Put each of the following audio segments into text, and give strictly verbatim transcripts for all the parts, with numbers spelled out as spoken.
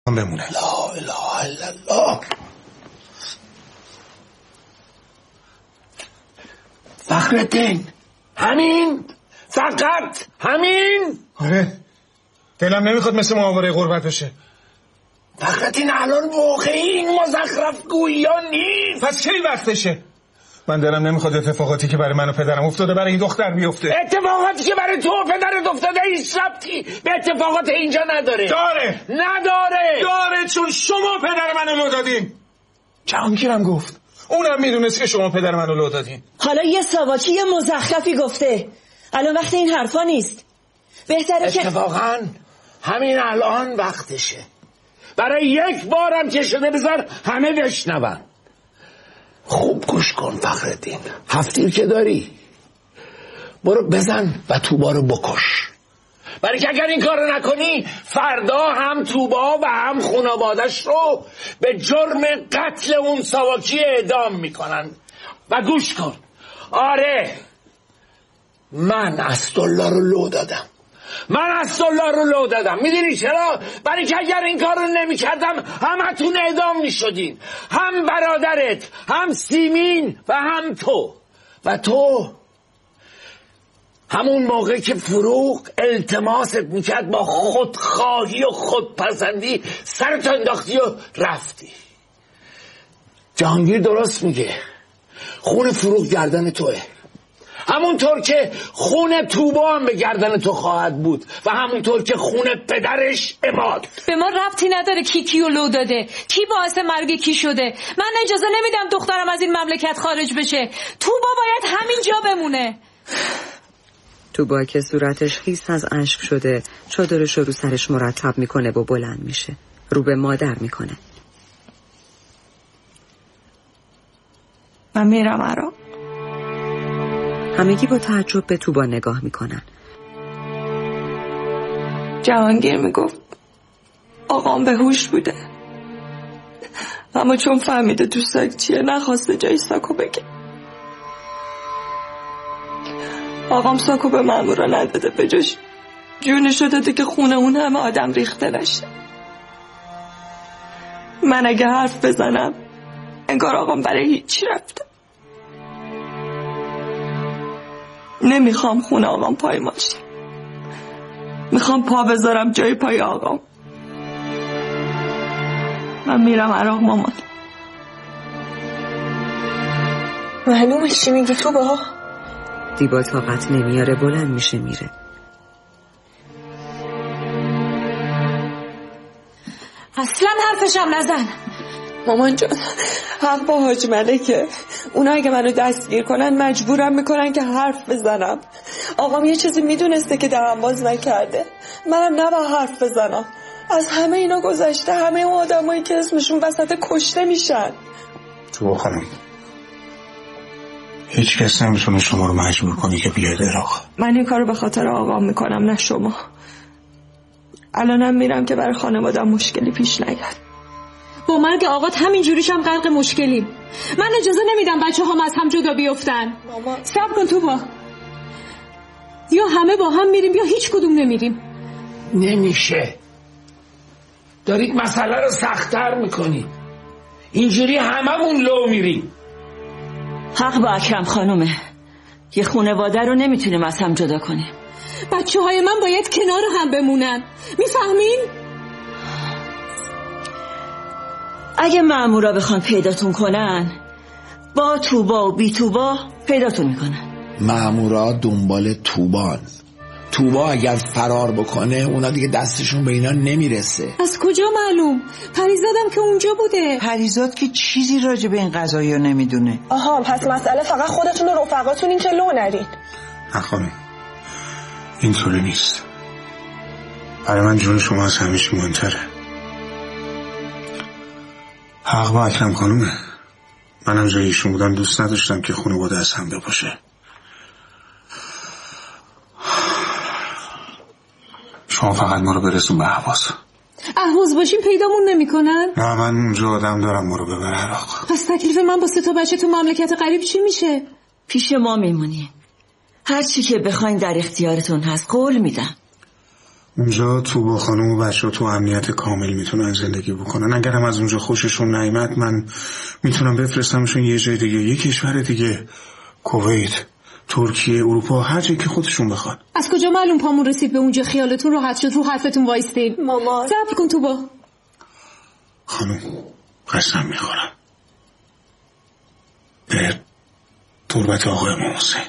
بمونه. لا اله الا الله. فخرالدین، همین؟ فقط همین؟ آره، دلم نمیخواد مثل معاوره غربت بشه. فخرالدین الان واقعی این مزخرف گویان نیست. پس کی وقتشه؟ من دلم نمیخواد اتفاقاتی که برای من و پدرم افتاده برای این دختر بیفته. اتفاقاتی که برای تو و پدرت افتاده هیچ ربطی به اتفاقات اینجا نداره. داره نداره داره چون شما پدر منو لو دادین. جهانگیرم گفت، اونم میدونست که شما پدر منو لو دادین. حالا یه ساواکی یه مزخرفی گفته، الان وقت این حرفا نیست. بهتره که اتفاقا همین الان وقتشه. برای یک بارم که شده بذار همه بشنون. خوب گوش کن فخرالدین، هفتی که داری برو بزن و توبا رو بکش. برای که اگر این کار نکنی فردا هم توبا و هم خانوادش رو به جرم قتل اون ساواکی اعدام میکنن. و گوش کن، آره من اسدالله رو لو دادم. من اسدالله رو لو دادم. میدونی چرا؟ برای که اگر این کار رو نمی کردم همتون اعدام می شدین، هم برادرت، هم سیمین و هم تو. و تو همون موقع که فروغ التماست میکرد با خودخواهی و خودپسندی سرت انداختی و رفتی. جهانگیر درست میگه، خون فروغ گردن توه، همونطور که خون توبا هم به گردن تو خواهد بود و همونطور که خون پدرش عماد. به ما ربطی نداره کی کیو لو داده، کی باعث مرگ کی شده. من اجازه نمیدم دخترم از این مملکت خارج بشه. توبا باید همینجا بمونه. توبا که صورتش خیس از اشک شده چادرش رو سرش مرتب میکنه و بلند میشه، رو به مادر میکنه. من میرم عراق. همگی با تعجب به توبا نگاه میکنن. جهانگیر میگفت آقام به هوش بوده، اما چون فهمیده تو ساک چیه نخواسته جای ساکو بگه. آقام ساکو به مامورا نداده، به جاش جونشو داده که خونه اون همه آدم ریخته نشه. من اگه حرف بزنم انگار آقام برای هیچی رفته. نمیخوام خونه آقام پایمال شه، میخوام پا بذارم جای پای آقام. من میرم عراق مامان. معلومه چی میگی تو با؟ دیبا طاقت نمیاره، بلند میشه میره. اصلا حرفشم نزن. مامان جان، حق با حاج ملکه. اونا اگه منو دستگیر کنن مجبورم میکنن که حرف بزنم. آقام یه چیزی میدونسته که دهن باز نکرده، منم نباید حرف بزنم. از همه اینا گذشته، همه اون آدمایی که اسمشون وسط کشته میشن. تو خانم، هیچ کس نمیتونه شما رو مجبور کنی که بیاید عراق. من این کارو به خاطر آقام میکنم، نه شما. الانم میرم که برای خانوادم مشکلی پیش نیاد. با مرگ آقات همینجوریش هم غرق مشکلیم. من اجازه نمیدم بچه هم از هم جدا بیفتن. صبر کن تو با، یا همه با هم میریم یا هیچ کدوم نمیریم. نمیشه، دارید مسئله رو سخت‌تر میکنی. اینجوری هممون لو میریم. حق با اکرم خانومه، یه خانواده رو نمیتونیم از هم جدا کنیم. بچه های من باید کنار هم بمونن، میفهمین؟ اگه مامورا بخوان پیداتون کنن، با توبا و بی توبا پیداتون میکنن. مامورا دنبال توبان. توبا اگر فرار بکنه اونا دیگه دستشون به اینا نمیرسه. از کجا معلوم؟ پریزادم که اونجا بوده. پریزاد که چیزی راجع به این قضایی رو نمیدونه. آها، پس مسئله فقط خودتون و رفقاتون این که لو نرین. نه خانم، اینطوری نیست. برای من جون شما از همیشه مهمتره. حق با اکرم خانومه. منم جای ایشون بودم دوست نداشتم که خانواده از هم بپاشه. شما فقط ما رو برسون به اهواز. اهواز باشیم پیدامون نمیکنن؟ نه، من اونجا آدم دارم ما رو ببر عراق. پس تکلیف من با سه تا بچه تو مملکت غریب چی میشه؟ پیش ما میمونی، هر چی که بخواین در اختیارتون هست. قول میدم. اونجا تو با خانم و بچه ها تو امنیت کامل میتونن زندگی بکنن. اگر هم از اونجا خوششون نیامد من میتونم بفرستمشون یه جای دیگه، یه کشور دیگه، کویت، ترکیه، اروپا، هر جایی که خودشون بخوان. از کجا معلوم پامون رسید به اونجا خیالتون راحت شد رو حرفتون وایستید؟ مامان صبر کن تو با خانم قسم میخورم به تربت آقای محسن،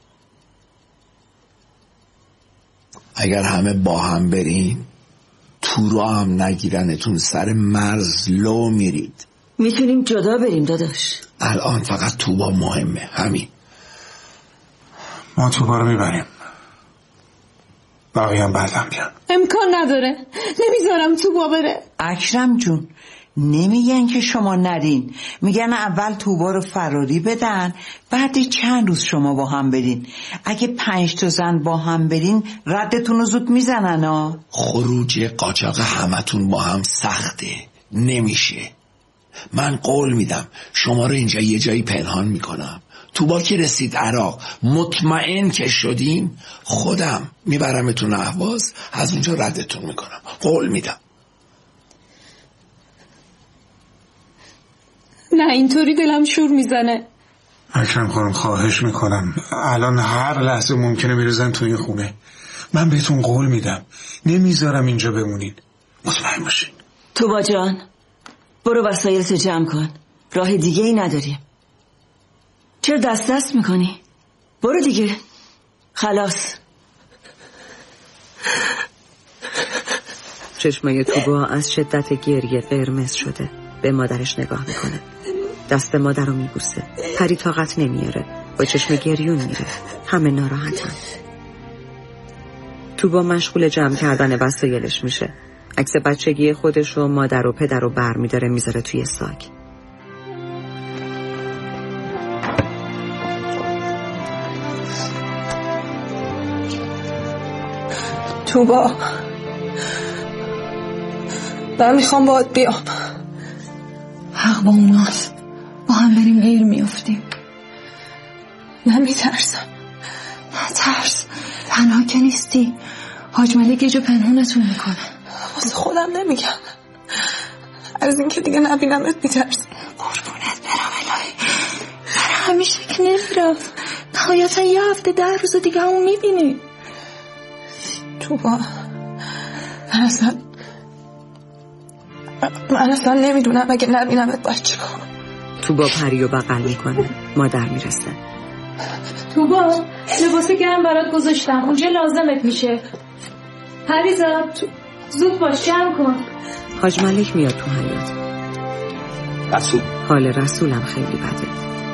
اگر همه با هم برین تو را هم نگیرنتون سر مرز لو میرید. میتونیم جدا بریم داداش. الان فقط توبا مهمه، همین. ما توبا رو میبریم، بقیه هم بعدم بیان. امکان نداره، نمیذارم توبا بره. اکرم جون نمیگن که شما نرین، میگن اول توبا رو فراری بدن بعد چند روز شما با هم برین. اگه پنج تا زن با هم برین ردتون رو زود میزنن ها. خروج قاچاق همتون با هم سخته، نمیشه. من قول میدم شما رو اینجا یه جایی پنهان میکنم، توبا که رسید عراق مطمئن که شدیم خودم میبرمتون اهواز، از اونجا ردتون میکنم، قول میدم. نه اینطوری دلم شور میزنه. اکرم خانم خواهش میکنم، الان هر لحظه ممکنه بریزن تو این خونه. من بهتون قول میدم نمیذارم اینجا بمونین، مطمئن باشین. توبا جان برو وسایلتو جمع کن، راه دیگه ای نداریم. چرا دست دست میکنی؟ برو دیگه، خلاص. چشمای توبا از شدت گریه قرمز شده، به مادرش نگاه میکنه، دست مادر رو میبوسه. پری طاقت نمیاره، با چشم گریون میره. همه ناراحتن. توبا مشغول جمع کردن وسایلش میشه. عکس بچگی خودش و مادر و پدر رو بر میداره میذاره توی ساک. توبا من میخوام باید بیام. حق با اوناست، با هم بریم غیر میافتیم. من میترسم. نترس، تنها که نیستی، حاج ملک یه جا پنهونتون میکنه. واسه خودم نمیگم، از این که دیگه نبینمت میترسم. قربونت برم الهی، برای همیشه که نمیرم، نهایتا یه هفته ده روز دیگه همون میبینی. توبا من اصلا من اصلا نمیدونم اگه نبینمت باید چی کنم. توبا پریو بغل میکنه، مادر میرسه. توبا لباس گرم برات گذاشتم، اونجا لازمت میشه. پریزا زود باش، جمع کن. حاج ملک میاد تو حیاط. رسول حال رسولم خیلی بده.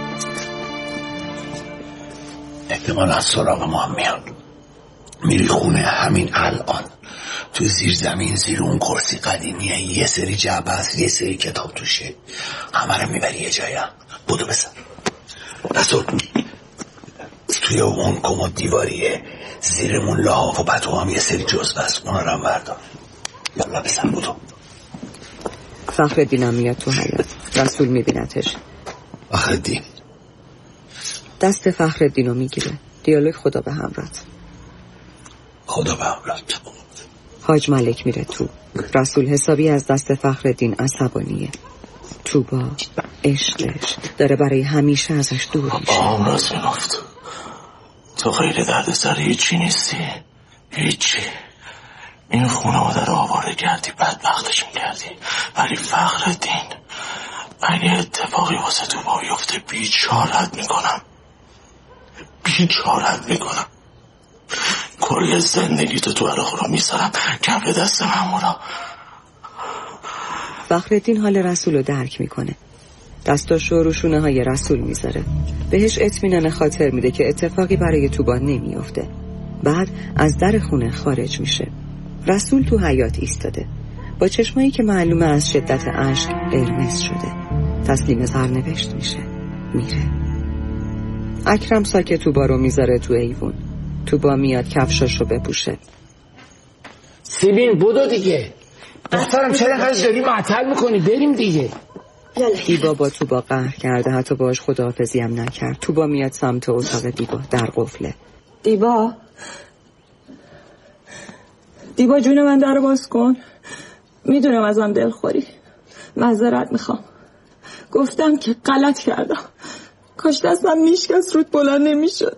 احتمال از سراغ ما هم میاد. میری خونه همین الان، تو زیر زمین زیر اون کرسی قدیمیه یه سری جعبه هست، یه سری کتاب توشه، همه رو میبری یه جایی. هم بودو بسن رسول، توی اون کمد دیواریه زیرمون لحاف و پتو هم یه سری جزوه هست، اونا رو هم بردار. یالا بسن بودو. فخرالدین هم میاد تو حیاط. رسول میبینتش. فخرالدین دست فخرالدین رو میگیره. دیالوگ خدا به همرات. خدا به همرات. حاج ملک میره تو. رسول حسابی از دست فخرالدین عصبانیه. تو با عشقش داره برای همیشه ازش دور میشه. آم راست میگفت، تو غیر درد سر هیچی نیستی، هیچی. این خانواده رو آواره کردی، بدبختش میکردی، ولی فخرالدین اگه اتفاقی واسه تو با بیفته بیچارت میکنم، بیچارت میکنم. کل زندگی تو تو عراق رو میذارم کف دست مامورا. فخرالدین حال رسول رو درک میکنه. دستاشو رو شونه های رسول میذاره. بهش اطمینان خاطر میده که اتفاقی برای توبا نمیافته. بعد از در خونه خارج میشه. رسول تو حیاط ایستاده با چشمایی که معلومه از شدت اشک قرمز شده. تسلیم سرنوشت میشه، میره. اکرم ساک توبا رو میذاره تو ایوون. توبا میاد کفشاشو بپوشه. سیبین بودو دیگه. دخترم چرا اینقدر داری معطل میکنی؟ بریم دیگه. دیبا با توبا قهر کرده، حتی باش خداحافظی هم نکرد. توبا میاد سمت اتاق دیبا، در قفله. دیبا دیبا جون من در باز کن. میدونم ازم دلخوری، معذرت میخوام. گفتم که غلط کردم، کاش دستم میشکست رود بلند نمیشد.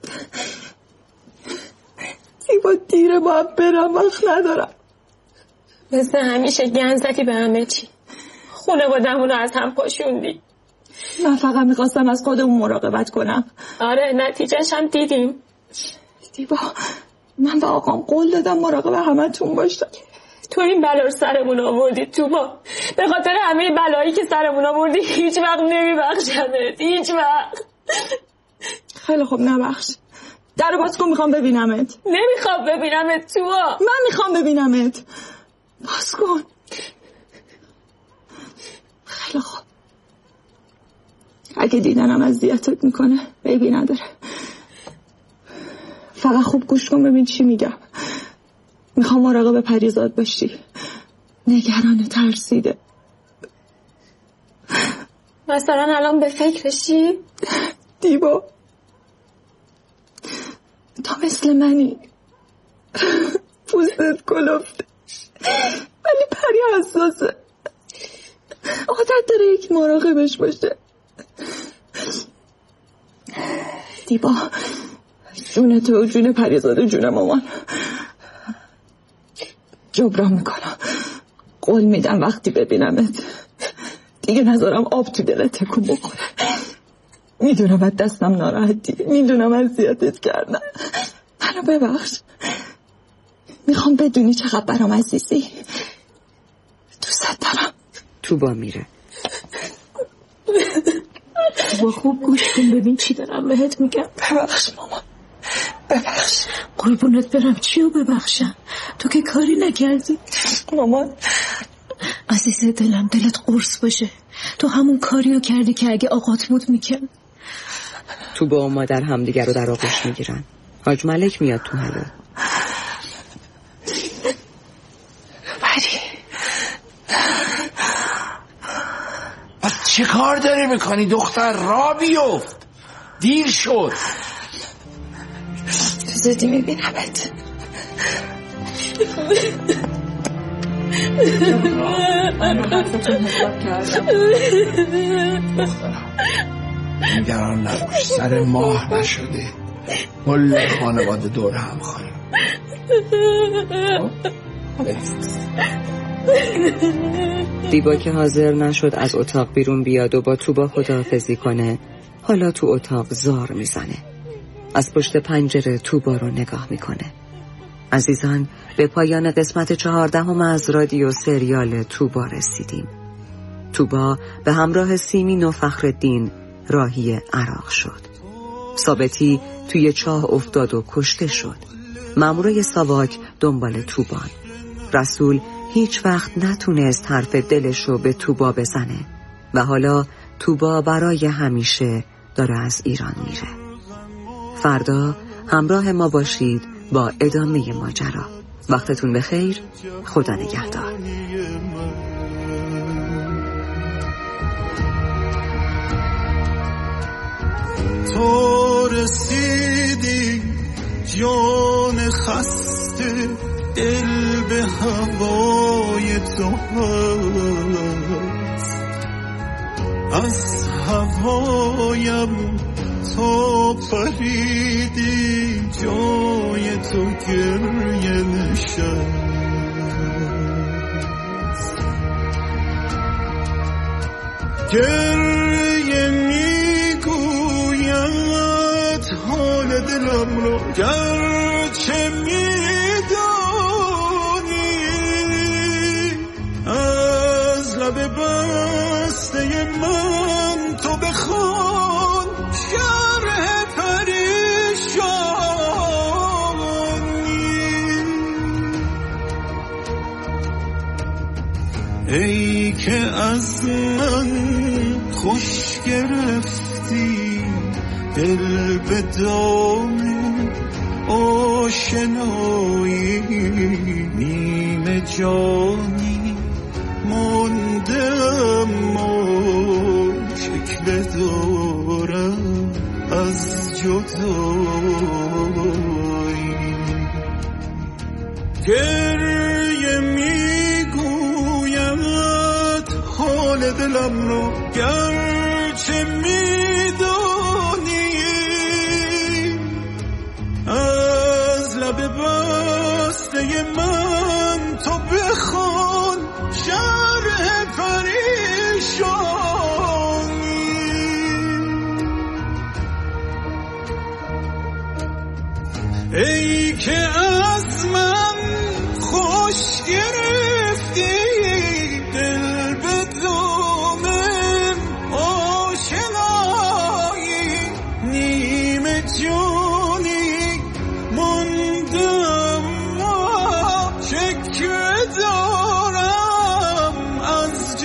دیبا دیره، باید برم، وقت ندارم. مثل همیشه گنزتی به همه چی. خونه بادمونو از هم پاشوندی. من فقط میخواستم از خودمون مراقبت کنم. آره، نتیجهش هم دیدیم. دیبا من به آقام قول دادم مراقب همه تون باشم. تو این بلا رو سرمون آوردی توبا. به خاطر همه بلایی که سرمون آوردی هیچ وقت نمیبخشمت، هیچ وقت. خیلی خوب، نبخش. در باز کن، میخوام ببینمت. نمیخوام ببینمت توبا. من میخوام ببینمت. باز کن. خیلی خوب. اگه دیدنم اذیتت میکنه عیبی نداره. فقط خوب گوش کن ببین چی میگم. میخوام مراقب پریزاد باشی. نگران و ترسیده. مثلا الان به فکرشی؟ دیبا تا مثل منی، پوستت کلفته ولی پری حساسه، عادت داره یک مراقبش باشه. دیبا جون تو و جون پریزاد جون مامان جبران میکنم. قول میدم وقتی ببینمت دیگه نذارم آب تو دلت تکون بکنه. میدونم از دستم ناراحتی، میدونم اذیتت کردم، منو ببخش. میخوام بدونی چقدر برام عزیزی. دوست دارم. توبا میره. با خوب گوش کن ببین چی دارم بهت میگم. ببخش مامان، ببخش. قربونت برم، چیو ببخشم؟ تو که کاری نکردی. مامان عزیز دلم، دلت قرص باشه. تو همون کاریو کردی که اگه آقات بود میکرد. توبا و مادر همدیگر رو در آغوش میگیرن. حاج ملک میاد تو حلو. بری بس چه کار داری میکنی دختر؟ را بیفت، دیر شد. تو زودی میبینمت. نگران نباش، سر ماه نشده. کل خانواده دور هم خواهیم. دیبا که حاضر نشد از اتاق بیرون بیاد و با توبا خداحافظی کنه، حالا تو اتاق زار میزنه. از پشت پنجره توبا رو نگاه میکنه. عزیزان، به پایان قسمت چهاردهم از رادیو سریال توبا رسیدیم. توبا به همراه سیمین و فخرالدین راهی عراق شد. ثابتی توی چاه افتاد و کشته شد. مامورای ساواک دنبال توبان. رسول هیچ وقت نتونست حرف دلشو به توبا بزنه و حالا توبا برای همیشه داره از ایران میره. فردا همراه ما باشید با ادامه ماجرا. وقتتون بخیر. خدا نگهدار. تو رسیدی جان خسته، دل به هوای تو هست. از هوایم تو پریدی، جای تو گریه نشست. گریه میگوید حال دلم رو، گرچه میدانی از لب بسته من تو بخوان شرح پریشانی. ای که از من خوش گرفتی دل به دام آشنایی، نیمه جانی مانده اما شکوه دارم از جدایی. حال دلم رو گرچه میدونی از لب بسته من تو بخوان شرح پریشانی ای که از من خوش گرفتی دل به دومن آشنایی نیمه جونی موندم ما شکر دارم از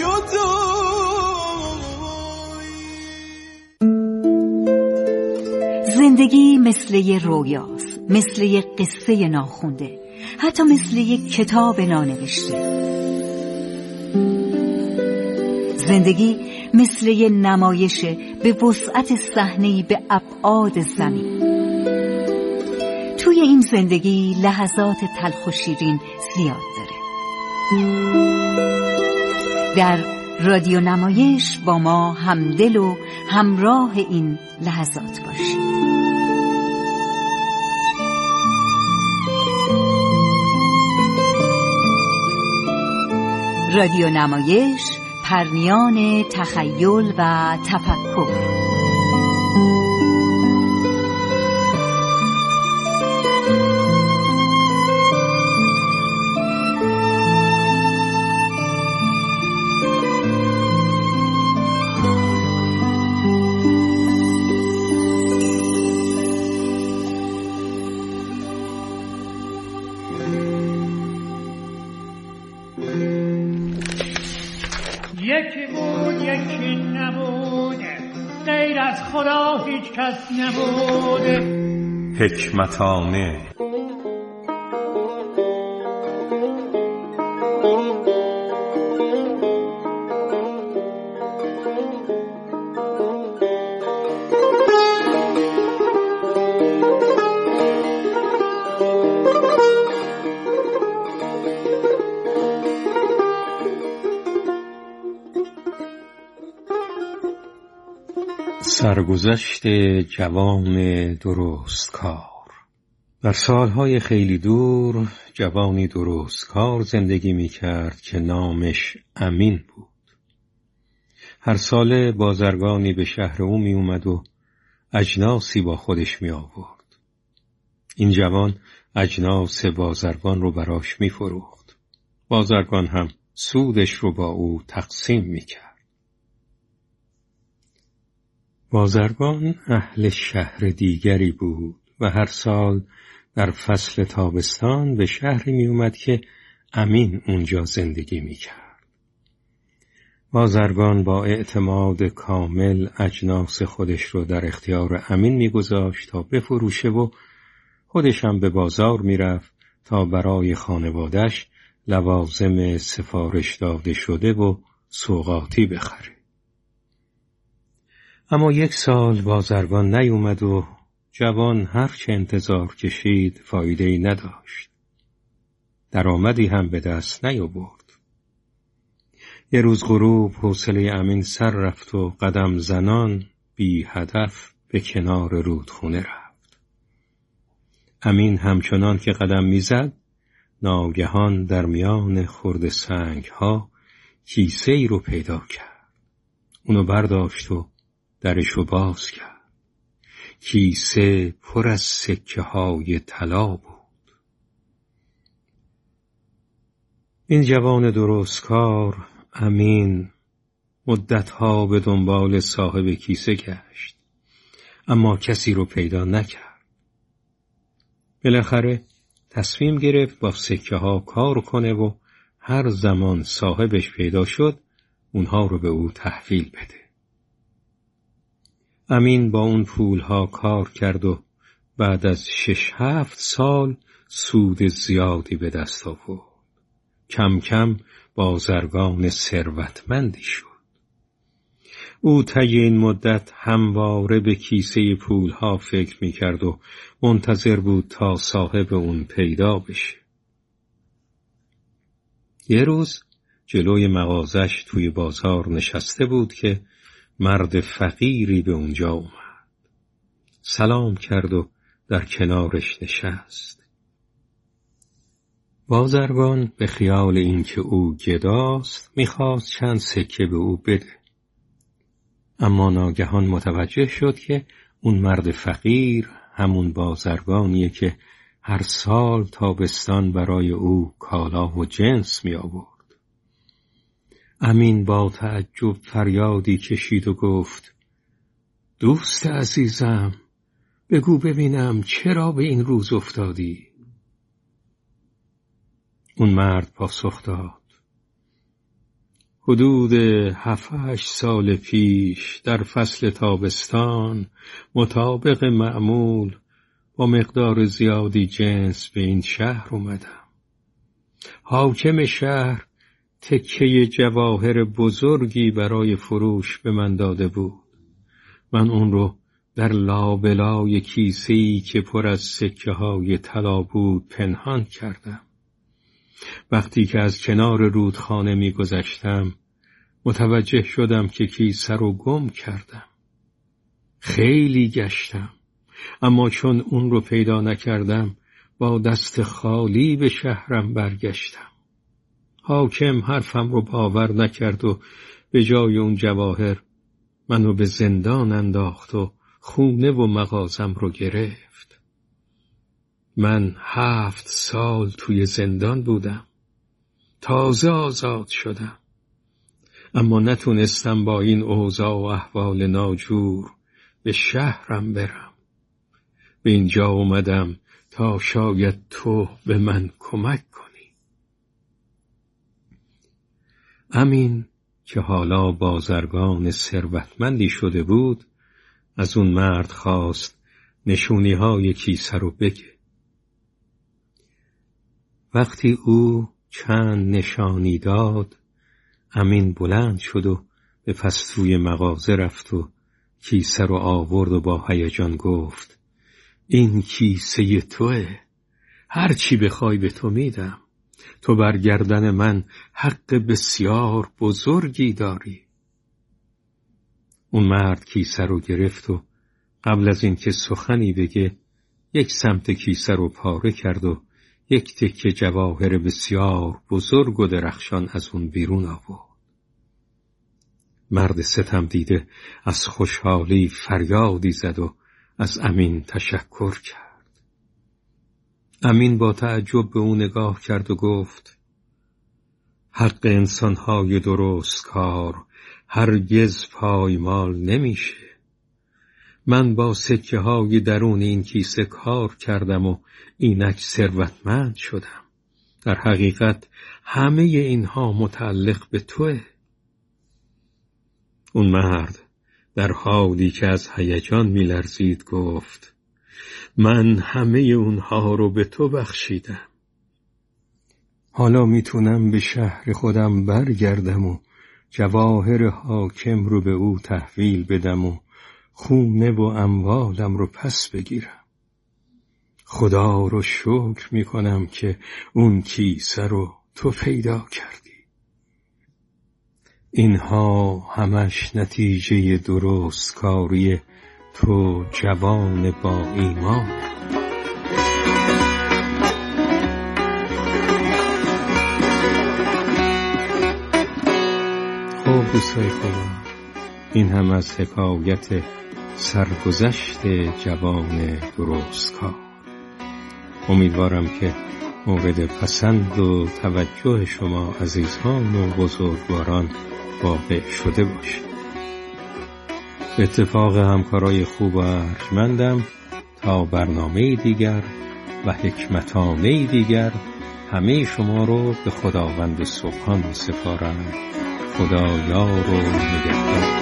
جدایی. زندگی مثل یه رویاست، مثل یه قصه ناخونده، حتی مثل یک کتاب نانوشته. زندگی مثل یه نمایشه به وسعت صحنه‌ای به ابعاد زمین. توی این زندگی لحظات تلخ و شیرین زیاد داره. در رادیو نمایش با ما همدل و همراه این لحظات باشید. رادیو نمایش، پرنیان تخیل و تفکر. یکی بود یکی نبود، غیر از خدا هیچ کس نبود. حکمتانه سرگذشت جوان درست کار. در سالهای خیلی دور جوانی درست کار زندگی می کرد که نامش امین بود. هر ساله بازرگانی به شهر او می اومد و اجناسی با خودش می آورد. این جوان اجناس بازرگان رو براش می فروخت. بازرگان هم سودش رو با او تقسیم می کرد. بازرگان اهل شهر دیگری بود و هر سال در فصل تابستان به شهری می اومد که امین اونجا زندگی می کرد. بازرگان با اعتماد کامل اجناس خودش رو در اختیار امین می گذاشت تا بفروشه و خودش هم به بازار می رفت تا برای خانوادش لوازم سفارش داده شده و سوغاتی بخره. اما یک سال بازرگان نیومد و جوان هرچه انتظار کشید فایده‌ای نداشت. درآمدی هم به دست نیاورد. یه روز غروب حوصله امین سر رفت و قدم زنان بی هدف به کنار رودخونه رفت. امین همچنان که قدم میزد ناگهان در میان خرد سنگ‌ها کیسه‌ای رو پیدا کرد. اونو برداشت و درشو باز کرد. کیسه پر از سکه های طلا بود. این جوان درستکار امین مدتها به دنبال صاحب کیسه گشت، اما کسی رو پیدا نکرد. بالاخره تصمیم گرفت با سکه ها کار کنه و هر زمان صاحبش پیدا شد اونها رو به او تحویل بده. امین با اون پولها کار کرد و بعد از شش هفت سال سود زیادی به دست آورد. کم کم بازرگان ثروتمندی شد. او طی این مدت همواره به کیسه پولها فکر می‌کرد و منتظر بود تا صاحب اون پیدا بشه. یه روز جلوی مغازش توی بازار نشسته بود که مرد فقیری به اونجا اومد. سلام کرد و در کنارش نشست. بازرگان به خیال اینکه او گداست میخواست چند سکه به او بده. اما ناگهان متوجه شد که اون مرد فقیر همون بازرگانیه که هر سال تابستان برای او کالا و جنس می آورد. امین با تعجب فریادی کشید و گفت: دوست عزیزم، بگو ببینم چرا به این روز افتادی؟ اون مرد پاسخ داد: حدود هفت هشت سال پیش در فصل تابستان مطابق معمول با مقدار زیادی جنس به این شهر اومدم. حاکم شهر تکه جواهر بزرگی برای فروش به من داده بود. من اون رو در لابلای کیسه‌ای که پر از سکه های طلا بود پنهان کردم. وقتی که از کنار رودخانه می گذشتم متوجه شدم که کیسه رو گم کردم. خیلی گشتم، اما چون اون رو پیدا نکردم با دست خالی به شهرم برگشتم. حاکم حرفم رو باور نکرد و به جای اون جواهر منو به زندان انداخت و خونه و مغازم رو گرفت. من هفت سال توی زندان بودم. تازه آزاد شدم، اما نتونستم با این اوضاع و احوال ناجور به شهرم برم. به اینجا اومدم تا شاید تو به من کمک کنی. امین که حالا بازرگان ثروتمندی شده بود از اون مرد خواست نشونی های کیسه رو بگه. وقتی او چند نشانی داد، امین بلند شد و به پستوی مغازه رفت و کیسه رو آورد و با هیجان گفت: این کیسه توه، هر چی بخوای به تو میدم. تو بر گردن من حق بسیار بزرگی داری. اون مرد کیسه رو گرفت و قبل از اینکه سخنی بگه یک سمت کیسه رو پاره کرد و یک تکه جواهر بسیار بزرگ و درخشان از اون بیرون آورد. مرد ستم دیده از خوشحالی فریادی زد و از امین تشکر کرد. امین با تعجب به او نگاه کرد و گفت: حق انسانهای درست کار هرگز پایمال نمیشه. من با سکه های درون این کیسه کار کردم و اینک ثروتمند شدم. در حقیقت همه اینها متعلق به توه. اون مرد در حالی که از هیجان می‌لرزید گفت: من همه اونها رو به تو بخشیدم. حالا میتونم به شهر خودم برگردم و جواهر حاکم رو به او تحویل بدم و خونه و اموالم رو پس بگیرم. خدا رو شکر میکنم که اون کیسه رو تو پیدا کردی. اینها همش نتیجه درست کاری تو جوان با ایمان. خب دوستای خوبم، این هم از حکایت سرگذشت جوان درست کار. امیدوارم که مورد پسند و توجه شما عزیزان و بزرگواران واقع شده باشه. به اتفاق همکارای خوب و ارجمندم تا برنامه دیگر و حکمتانه دیگر همه شما رو به خداوند سبحان می سپارم. خدا یار و نگهدار.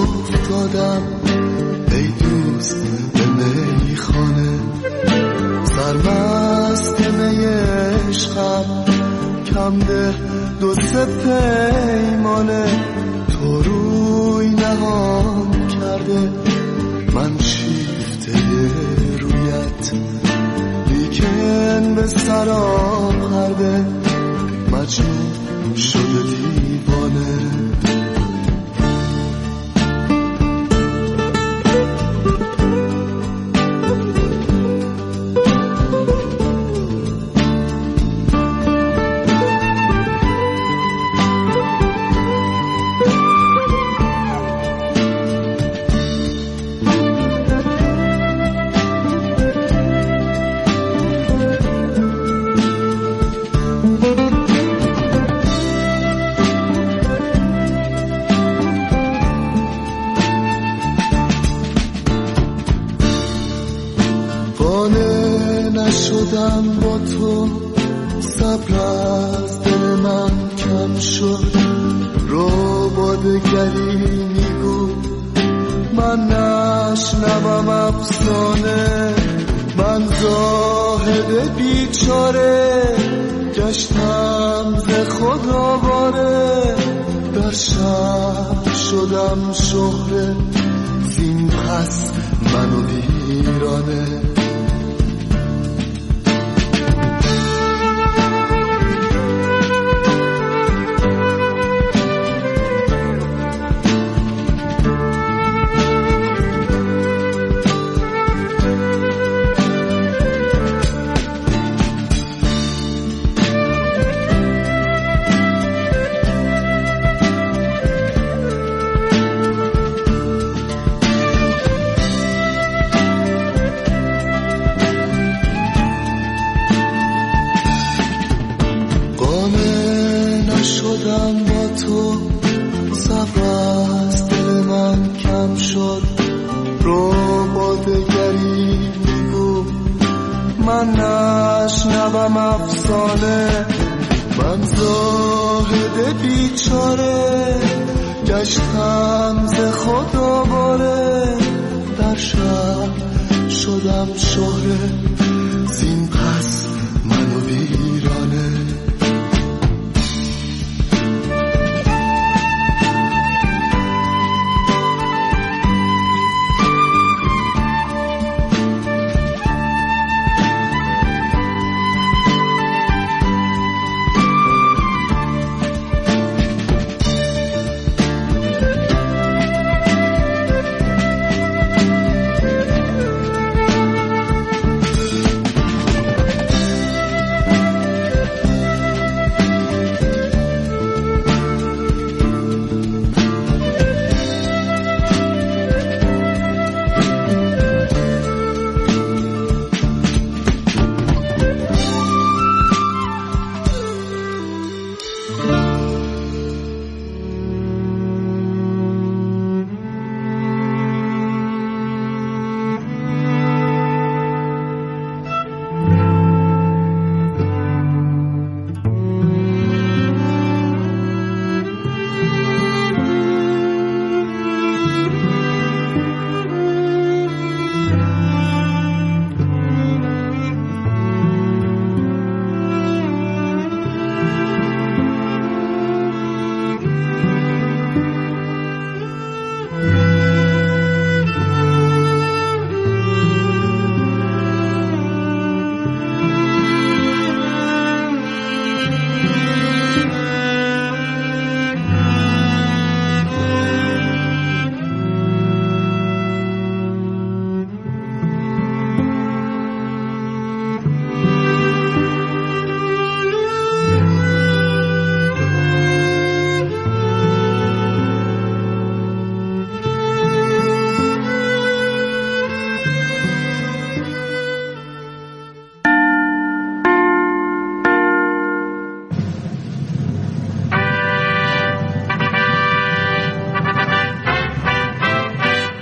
افتادم ای دوست به میخانه، سرمست می عشقم کم ده دو سه پیمانه، تو روی نهان کرده من شیفته رویت، لیکن به سرا پرده مجنون شده دیوانه. نشدم با تو، صبر از دل من کم شد، رو با دگری میگو من نشنوم افسانه، من زاهد بیچاره گشتم ز خود آواره، در شهر شدم شهره زین پس منو ویرانه. شدم با تو، صبر از دل من کم شد، رو با دگری میگو من نشنوم افسانه، من زاهد بیچاره گشتم ز خود آواره، در شهر شدم شهره